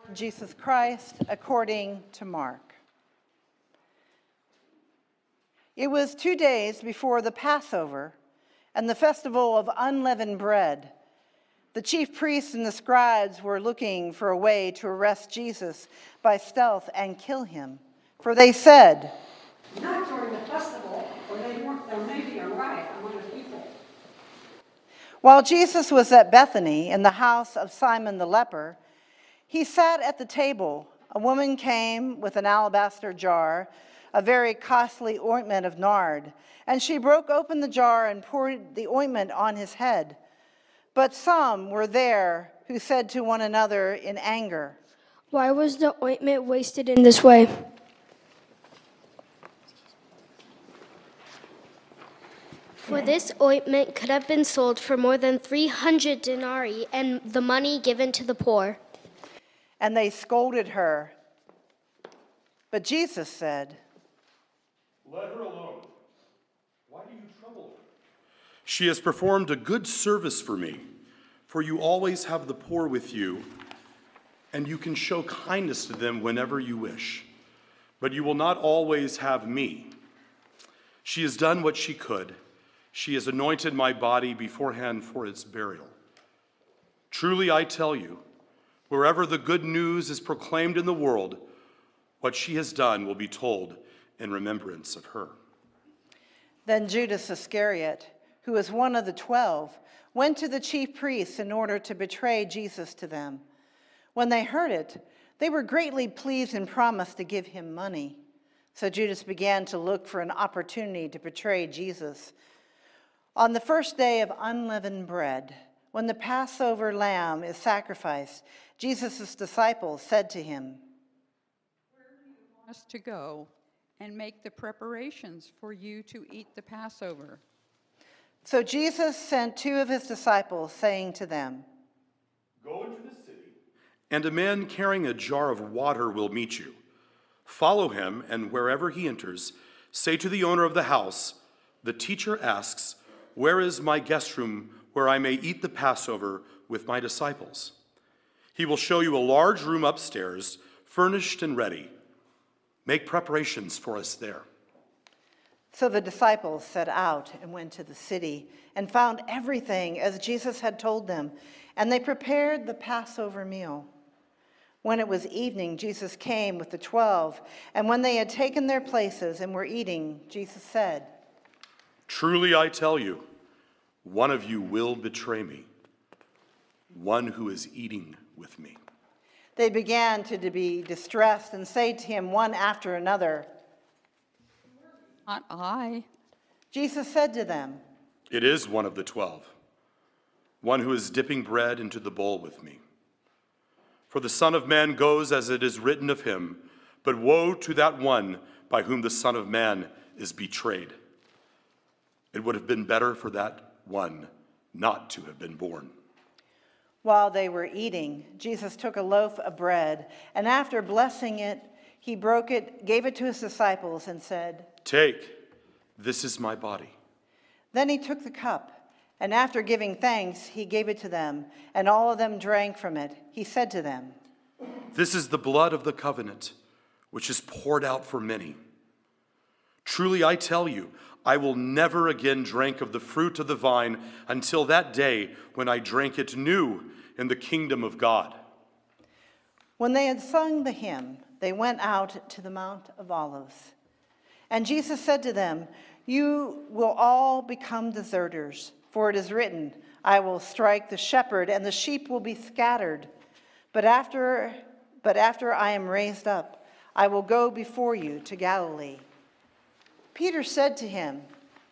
Jesus Christ according to Mark. It was 2 days before the Passover and the festival of unleavened bread. The chief priests and the scribes were looking for a way to arrest Jesus by stealth and kill him. For they said, "Not during the festival, or there may be a riot among the people." While Jesus was at Bethany in the house of Simon the leper, he sat at the table. A woman came with an alabaster jar, a very costly ointment of nard, and she broke open the jar and poured the ointment on his head. But some were there who said to one another in anger, "Why was the ointment wasted in this way?" For this ointment could have been sold for more than 300 denarii and the money given to the poor. And they scolded her. But Jesus said, "Let her alone. Why do you trouble her? She has performed a good service for me, for you always have the poor with you, and you can show kindness to them whenever you wish. But you will not always have me. She has done what she could. She has anointed my body beforehand for its burial. Truly I tell you, wherever the good news is proclaimed in the world, what she has done will be told in remembrance of her." Then Judas Iscariot, who was one of the 12, went to the chief priests in order to betray Jesus to them. When they heard it, they were greatly pleased and promised to give him money. So Judas began to look for an opportunity to betray Jesus. On the first day of unleavened bread, when the Passover lamb is sacrificed, Jesus' disciples said to him, "Where do you want us to go and make the preparations for you to eat the Passover?" So Jesus sent 2 of his disciples, saying to them, "Go into the city, and a man carrying a jar of water will meet you. Follow him, and wherever he enters, say to the owner of the house, 'The teacher asks, where is my guest room where I may eat the Passover with my disciples?' He will show you a large room upstairs, furnished and ready. Make preparations for us there." So the disciples set out and went to the city and found everything as Jesus had told them, and they prepared the Passover meal. When it was evening, Jesus came with the 12, and when they had taken their places and were eating, Jesus said, "Truly I tell you, one of you will betray me, one who is eating with me." They began to be distressed and say to him one after another, "Not I." Jesus said to them, "It is one of the 12, one who is dipping bread into the bowl with me. For the Son of Man goes as it is written of him, but woe to that one by whom the Son of Man is betrayed. It would have been better for that one not to have been born." While they were eating, Jesus took a loaf of bread, and after blessing it, he broke it, gave it to his disciples, and said, "Take, this is my body." Then he took the cup, and after giving thanks, he gave it to them, and all of them drank from it. He said to them, "This is the blood of the covenant, which is poured out for many. Truly I tell you, I will never again drink of the fruit of the vine until that day when I drink it new in the kingdom of God." When they had sung the hymn, they went out to the Mount of Olives. And Jesus said to them, "You will all become deserters, for it is written, 'I will strike the shepherd, and the sheep will be scattered.' But after I am raised up, I will go before you to Galilee." Peter said to him,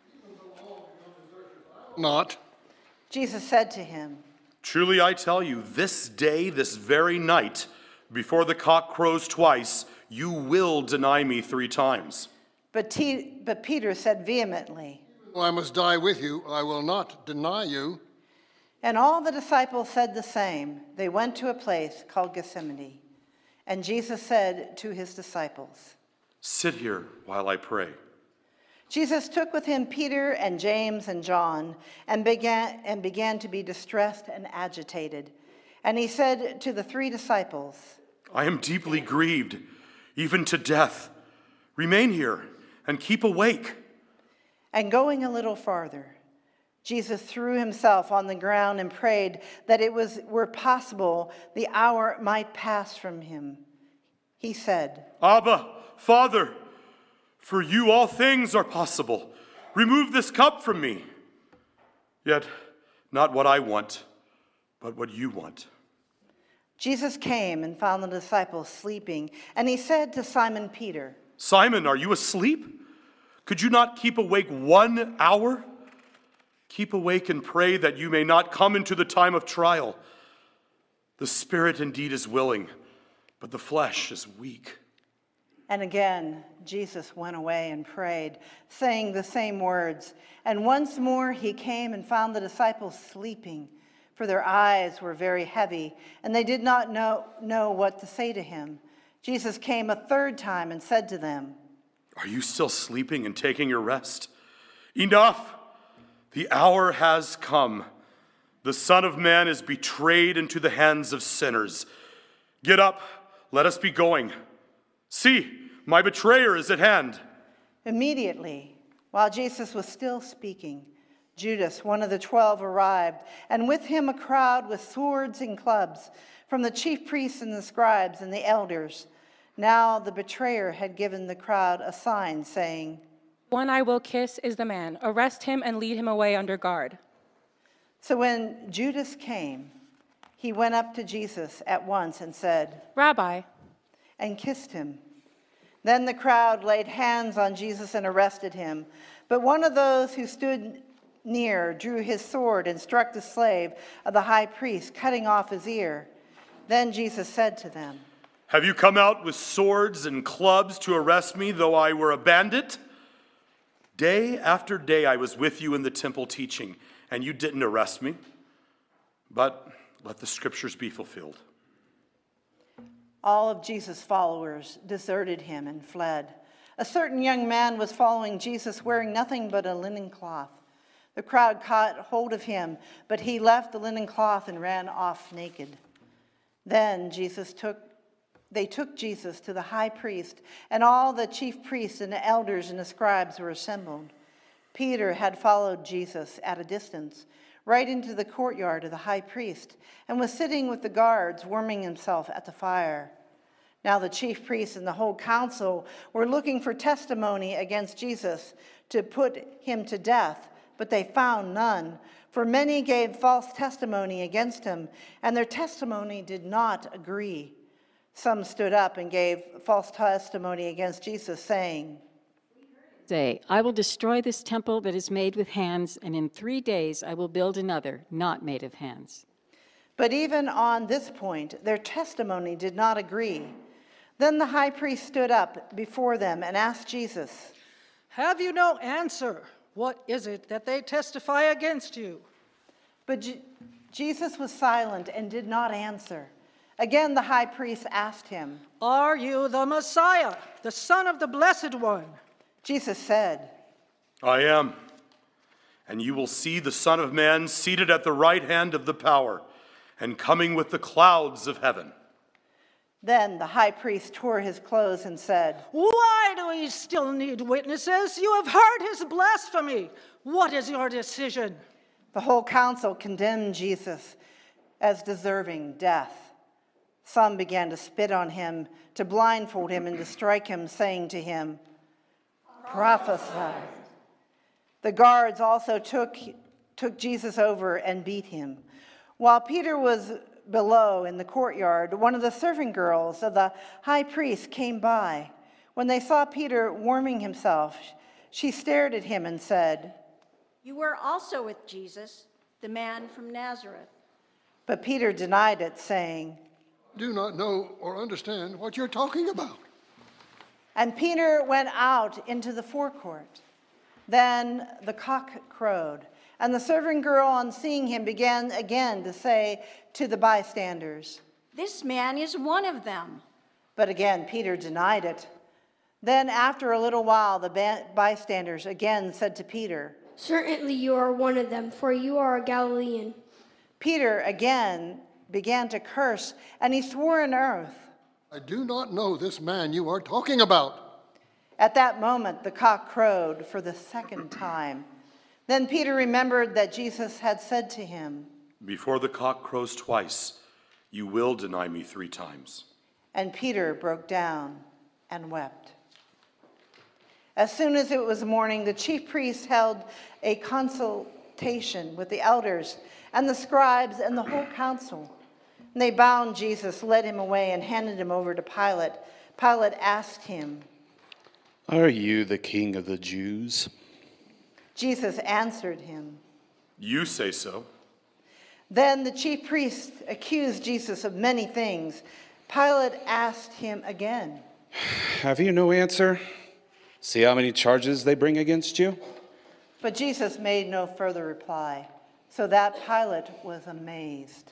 "Not." Jesus said to him, "Truly I tell you, this day, this very night, before the cock crows twice, you will deny me 3 times. But Peter said vehemently, "Though I must die with you, I will not deny you." And all the disciples said the same. They went to a place called Gethsemane. And Jesus said to his disciples, "Sit here while I pray." Jesus took with him Peter and James and John and began to be distressed and agitated. And he said to the 3 disciples, I am deeply grieved, even to death. Remain here and keep awake. And going a little farther, Jesus threw himself on the ground and prayed that were possible, the hour might pass from him. He said, Abba, Father, for you all things are possible. Remove this cup from me. Yet not what I want, but what you want. Jesus came and found the disciples sleeping, and he said to Simon Peter, Simon, are you asleep? Could you not keep awake 1 hour? Keep awake and pray that you may not come into the time of trial. The spirit indeed is willing, but the flesh is weak. And again, Jesus went away and prayed, saying the same words. And once more he came and found the disciples sleeping, for their eyes were very heavy, and they did not know what to say to him. Jesus came a third time and said to them, Are you still sleeping and taking your rest? Enough! The hour has come. The Son of Man is betrayed into the hands of sinners. Get up, let us be going. See, my betrayer is at hand. Immediately, while Jesus was still speaking, Judas, one of the 12, arrived, and with him a crowd with swords and clubs from the chief priests and the scribes and the elders. Now the betrayer had given the crowd a sign, saying, One I will kiss is the man. Arrest him and lead him away under guard. So when Judas came, he went up to Jesus at once and said, Rabbi. And kissed him. Then the crowd laid hands on Jesus and arrested him. But one of those who stood near drew his sword and struck the slave of the high priest, cutting off his ear. Then Jesus said to them, Have you come out with swords and clubs to arrest me, though I were a bandit? Day after day I was with you in the temple teaching, and you didn't arrest me. But let the scriptures be fulfilled. All of Jesus' followers deserted him and fled. A certain young man was following Jesus, wearing nothing but a linen cloth. The crowd caught hold of him, but he left the linen cloth and ran off naked. Then they took Jesus to the high priest, and all the chief priests and the elders and the scribes were assembled. Peter had followed Jesus at a distance, right into the courtyard of the high priest, and was sitting with the guards, warming himself at the fire. Now the chief priests and the whole council were looking for testimony against Jesus to put him to death, but they found none, for many gave false testimony against him, and their testimony did not agree. Some stood up and gave false testimony against Jesus, saying, Say, I will destroy this temple that is made with hands, and in 3 days I will build another, not made of hands. But even on this point, their testimony did not agree. Then the high priest stood up before them and asked Jesus, Have you no answer? What is it that they testify against you? But Jesus was silent and did not answer. Again, the high priest asked him, Are you the Messiah, the Son of the Blessed One? Jesus said, I am. And you will see the Son of Man seated at the right hand of the power and coming with the clouds of heaven. Then the high priest tore his clothes and said, Why do we still need witnesses? You have heard his blasphemy. What is your decision? The whole council condemned Jesus as deserving death. Some began to spit on him, to blindfold him, and to strike him, saying to him, Prophesy. The guards also took Jesus over and beat him. While Peter was below in the courtyard, one of the servant girls of the high priest came by. When they saw Peter warming himself, she stared at him and said, You were also with Jesus, the man from Nazareth. But Peter denied it, saying, Do not know or understand what you're talking about. And Peter went out into the forecourt. Then the cock crowed, and the servant girl, on seeing him, began again to say to the bystanders, This man is one of them. But again Peter denied it. Then after a little while the bystanders again said to Peter, Certainly you are one of them, for you are a Galilean. Peter again began to curse, and he swore an oath. I do not know this man you are talking about. At that moment, the cock crowed for the second time. Then Peter remembered that Jesus had said to him, Before the cock crows twice, you will deny me 3 times. And Peter broke down and wept. As soon as it was morning, the chief priests held a consultation with the elders and the scribes and the whole council. And they bound Jesus, led him away, and handed him over to Pilate. Pilate asked him, Are you the king of the Jews? Jesus answered him, You say so. Then the chief priests accused Jesus of many things. Pilate asked him again, Have you no answer? See how many charges they bring against you? But Jesus made no further reply, so that Pilate was amazed.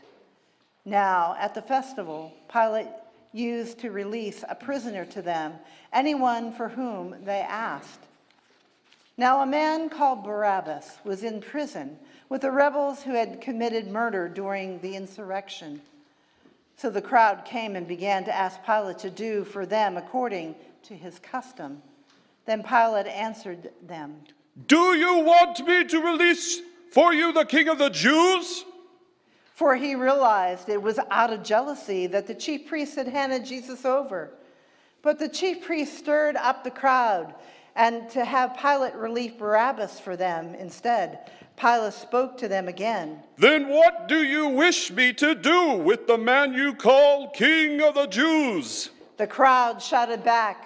Now, at the festival, Pilate used to release a prisoner to them, anyone for whom they asked. Now, a man called Barabbas was in prison with the rebels who had committed murder during the insurrection. So the crowd came and began to ask Pilate to do for them according to his custom. Then Pilate answered them, Do you want me to release for you the king of the Jews? For he realized it was out of jealousy that the chief priests had handed Jesus over. But the chief priests stirred up the crowd, and to have Pilate release Barabbas for them instead. Pilate spoke to them again. Then what do you wish me to do with the man you call king of the Jews? The crowd shouted back,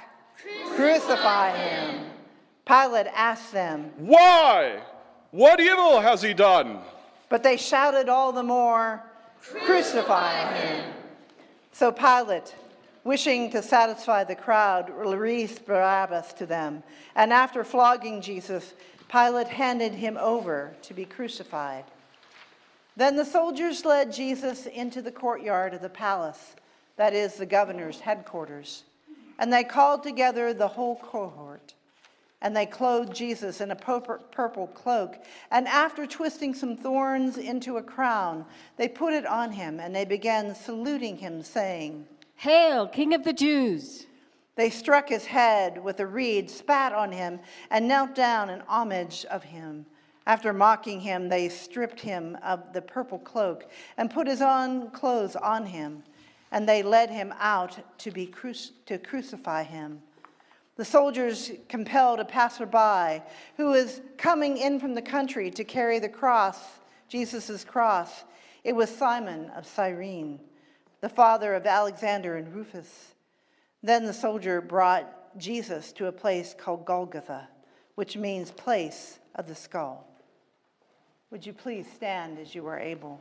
Crucify him. Pilate asked them, Why? What evil has he done? But they shouted all the more, Crucify him. So Pilate, wishing to satisfy the crowd, released Barabbas to them. And after flogging Jesus, Pilate handed him over to be crucified. Then the soldiers led Jesus into the courtyard of the palace, that is, the governor's headquarters. And they called together the whole cohort. And they clothed Jesus in a purple cloak. And after twisting some thorns into a crown, they put it on him, and they began saluting him, saying, Hail, King of the Jews! They struck his head with a reed, spat on him, and knelt down in homage of him. After mocking him, they stripped him of the purple cloak and put his own clothes on him, and they led him out to crucify him. The soldiers compelled a passerby who was coming in from the country to carry the cross, Jesus' cross. It was Simon of Cyrene, the father of Alexander and Rufus. Then the soldier brought Jesus to a place called Golgotha, which means place of the skull. Would you please stand as you are able?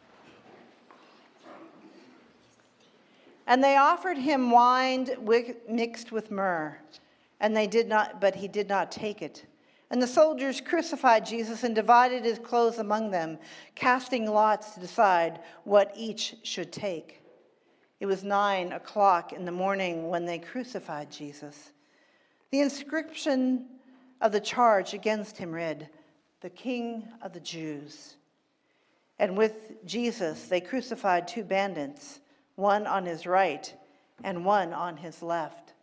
And they offered him wine mixed with myrrh, and but he did not take it. And the soldiers crucified Jesus and divided his clothes among them, casting lots to decide what each should take. It was 9 o'clock in the morning when they crucified Jesus. The inscription of the charge against him read, "The King of the Jews." And with Jesus they crucified 2 bandits, one on his right and one on his left.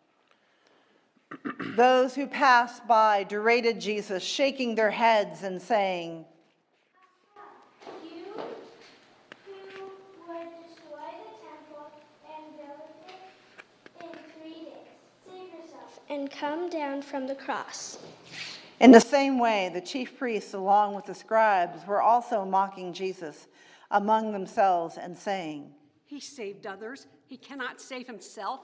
Those who passed by derided Jesus, shaking their heads and saying, You who would destroy the temple and build it in 3 days, save yourself and come down from the cross. In the same way, the chief priests, along with the scribes, were also mocking Jesus among themselves and saying, He saved others. He cannot save himself.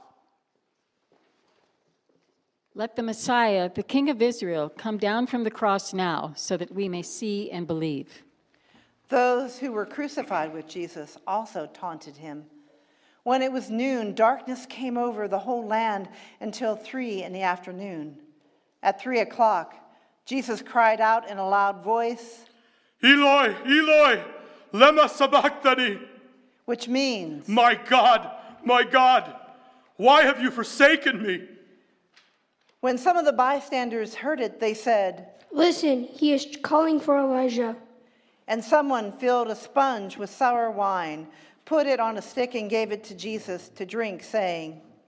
Let the Messiah, the King of Israel, come down from the cross now, so that we may see and believe. Those who were crucified with Jesus also taunted him. When it was noon, darkness came over the whole land until 3 in the afternoon. At 3 o'clock, Jesus cried out in a loud voice, Eloi, Eloi, lema sabachthani, which means, my God, why have you forsaken me? When some of the bystanders heard it, they said, Listen, he is calling for Elijah. And someone filled a sponge with sour wine, put it on a stick, and gave it to Jesus to drink, saying,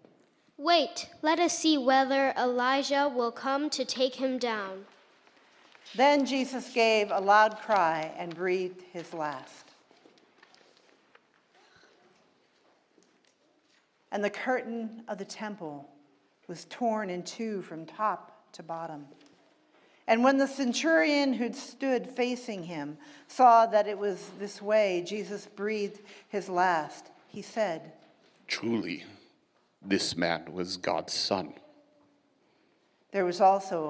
Wait, let us see whether Elijah will come to take him down. Then Jesus gave a loud cry and breathed his last. And the curtain of the temple was torn in two from top to bottom. And when the centurion who stood facing him saw that it was this way Jesus breathed his last, he said, Truly, this man was God's son. There was also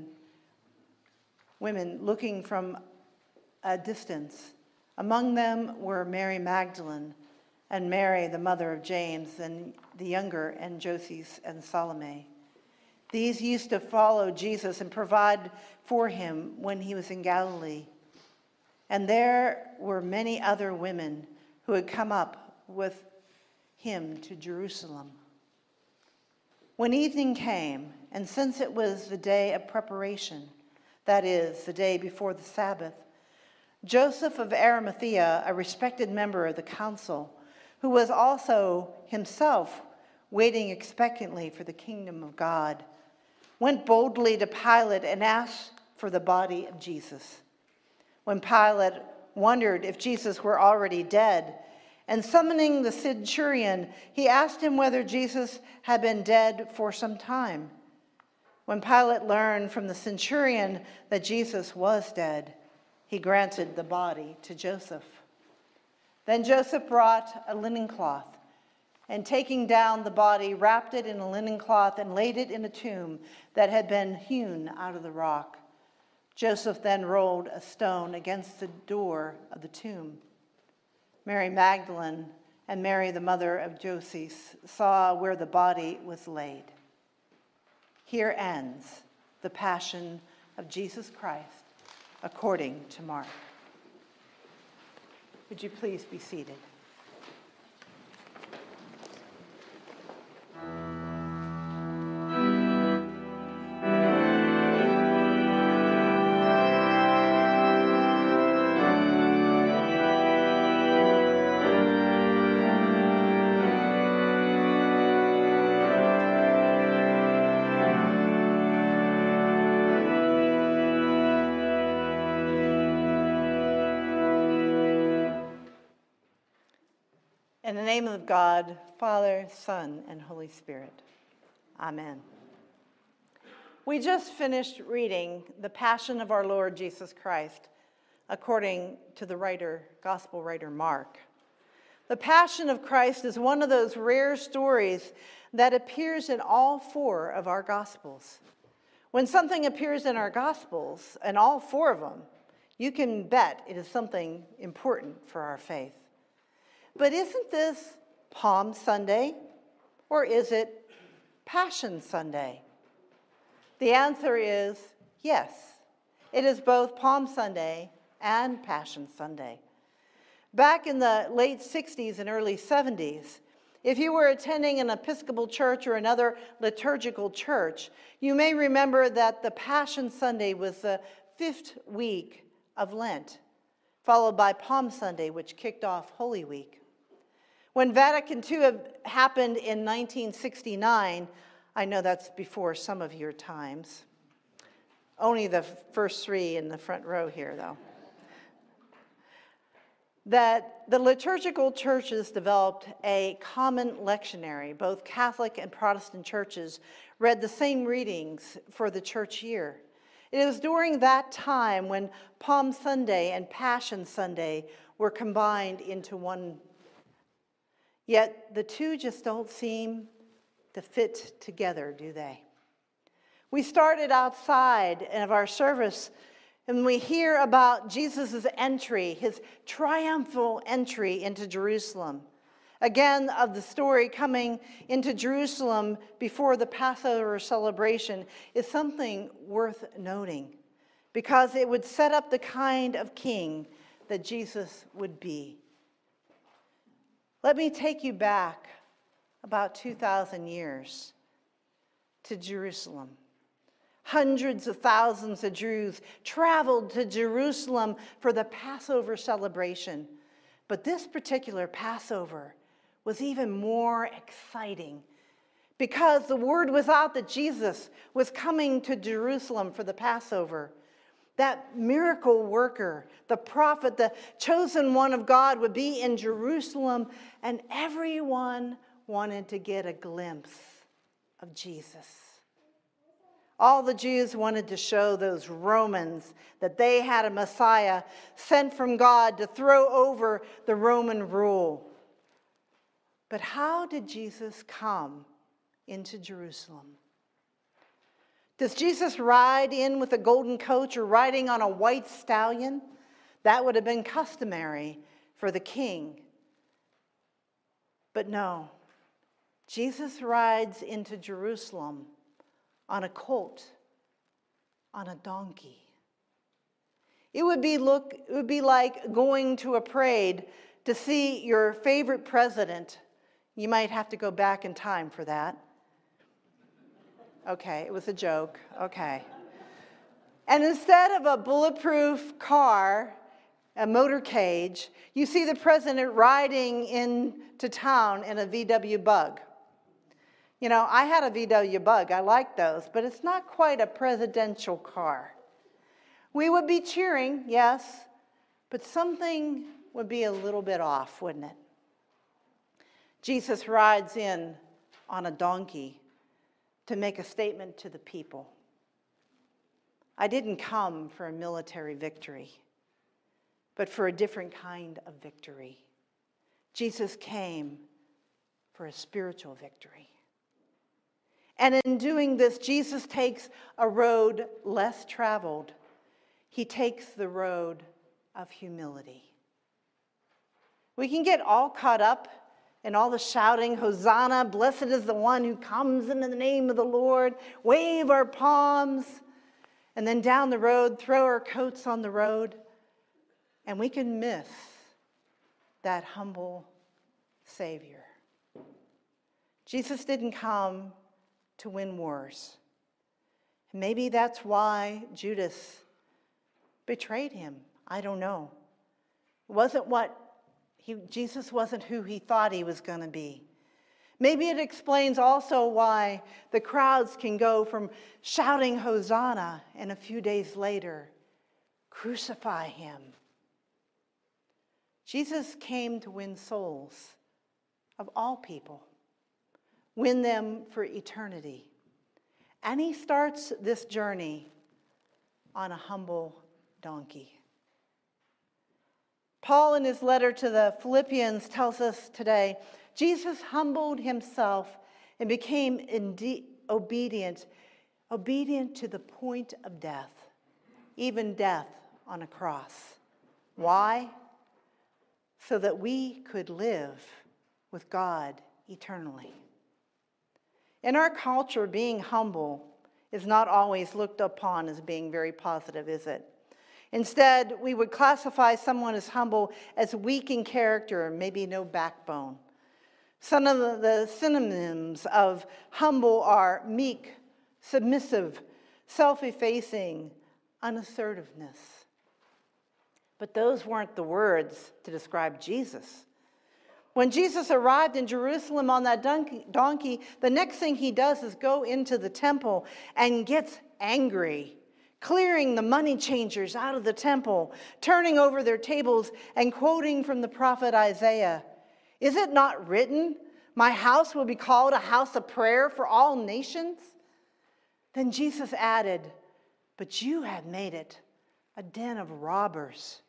women looking from a distance. Among them were Mary Magdalene and Mary, the mother of James, and the younger, and Joses and Salome. These used to follow Jesus and provide for him when he was in Galilee. And there were many other women who had come up with him to Jerusalem. When evening came, and since it was the day of preparation, that is, the day before the Sabbath, Joseph of Arimathea, a respected member of the council, who was also himself waiting expectantly for the kingdom of God, went boldly to Pilate and asked for the body of Jesus. When Pilate wondered if Jesus were already dead, and summoning the centurion, he asked him whether Jesus had been dead for some time. When Pilate learned from the centurion that Jesus was dead, he granted the body to Joseph. Then Joseph brought a linen cloth, and taking down the body, wrapped it in a linen cloth and laid it in a tomb that had been hewn out of the rock. Joseph then rolled a stone against the door of the tomb. Mary Magdalene and Mary, the mother of Joses, saw where the body was laid. Here ends the Passion of Jesus Christ according to Mark. Would you please be seated? In the name of God, Father, Son, and Holy Spirit. Amen. We just finished reading the Passion of our Lord Jesus Christ according to the gospel writer Mark. The Passion of Christ is one of those rare stories that appears in all four of our gospels. When something appears in our gospels, and all four of them, you can bet it is something important for our faith. But isn't this Palm Sunday, or is it Passion Sunday? The answer is yes. It is both Palm Sunday and Passion Sunday. Back in the late 60s and early 70s, if you were attending an Episcopal church or another liturgical church, you may remember that the Passion Sunday was the 5th week of Lent, followed by Palm Sunday, which kicked off Holy Week. When Vatican II happened in 1969, I know that's before some of your times. Only the first three in the front row here, though. That the liturgical churches developed a common lectionary. Both Catholic and Protestant churches read the same readings for the church year. It was during that time when Palm Sunday and Passion Sunday were combined into one. Yet the two just don't seem to fit together, do they? We started outside of our service and we hear about Jesus' entry, his triumphal entry into Jerusalem. Again, of the story coming into Jerusalem before the Passover celebration is something worth noting because it would set up the kind of king that Jesus would be. Let me take you back about 2,000 years to Jerusalem. Hundreds of thousands of Jews traveled to Jerusalem for the Passover celebration. But this particular Passover was even more exciting because the word was out that Jesus was coming to Jerusalem for the Passover. That miracle worker, the prophet, the chosen one of God would be in Jerusalem, and everyone wanted to get a glimpse of Jesus. All the Jews wanted to show those Romans that they had a Messiah sent from God to throw over the Roman rule. But how did Jesus come into Jerusalem? Does Jesus ride in with a golden coach or riding on a white stallion? That would have been customary for the king. But no, Jesus rides into Jerusalem on a colt, on a donkey. It would be like going to a parade to see your favorite president. You might have to go back in time for that. Okay, it was a joke. Okay. And instead of a bulletproof car, a motorcade, you see the president riding into town in a VW Bug. You know, I had a VW Bug. I like those, but it's not quite a presidential car. We would be cheering, yes, but something would be a little bit off, wouldn't it? Jesus rides in on a donkey to make a statement to the people. I didn't come for a military victory, but for a different kind of victory. Jesus came for a spiritual victory. And in doing this, Jesus takes a road less traveled. He takes the road of humility. We can get all caught up in all the shouting, Hosanna, blessed is the one who comes in the name of the Lord, wave our palms, and then down the road, throw our coats on the road, and we can miss that humble Savior. Jesus didn't come to win wars. Maybe that's why Judas betrayed him. I don't know. Jesus wasn't who he thought he was going to be. Maybe it explains also why the crowds can go from shouting Hosanna and a few days later, crucify him. Jesus came to win souls of all people, win them for eternity. And he starts this journey on a humble donkey. Paul, in his letter to the Philippians, tells us today, Jesus humbled himself and became obedient to the point of death, even death on a cross. Why? So that we could live with God eternally. In our culture, being humble is not always looked upon as being very positive, is it? Instead, we would classify someone as humble as weak in character, maybe no backbone. Some of the synonyms of humble are meek, submissive, self-effacing, unassertiveness. But those weren't the words to describe Jesus. When Jesus arrived in Jerusalem on that donkey, the next thing he does is go into the temple and gets angry, clearing the money changers out of the temple, turning over their tables, and quoting from the prophet Isaiah. Is it not written, my house will be called a house of prayer for all nations? Then Jesus added, but you have made it a den of robbers.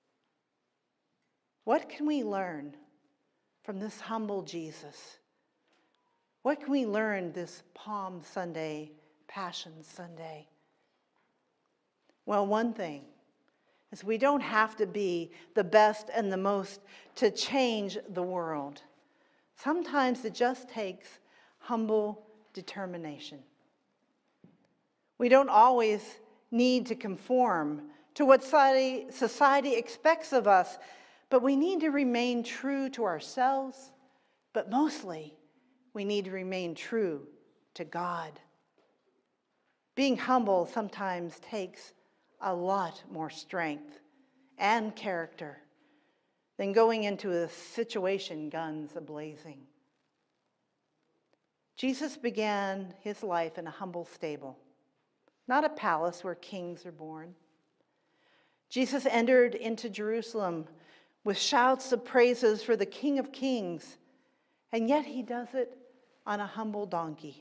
What can we learn from this humble Jesus? What can we learn this Palm Sunday, Passion Sunday? Well, one thing is we don't have to be the best and the most to change the world. Sometimes it just takes humble determination. We don't always need to conform to what society expects of us, but we need to remain true to ourselves, but mostly we need to remain true to God. Being humble sometimes takes a lot more strength and character than going into a situation guns a-blazing. Jesus began his life in a humble stable, not a palace where kings are born. Jesus entered into Jerusalem with shouts of praises for the King of Kings, and yet he does it on a humble donkey.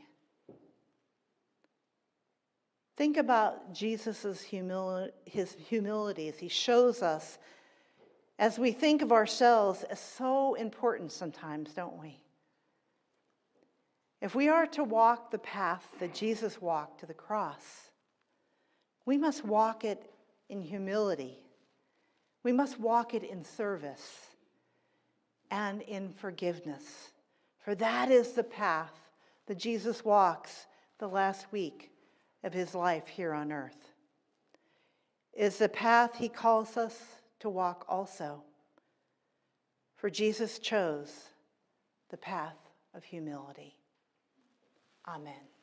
Think about Jesus' humility as he shows us, as we think of ourselves as so important sometimes, don't we? If we are to walk the path that Jesus walked to the cross, we must walk it in humility. We must walk it in service and in forgiveness. For that is the path that Jesus walks the last week of his life here on earth. It's the path he calls us to walk also. For Jesus chose the path of humility. Amen.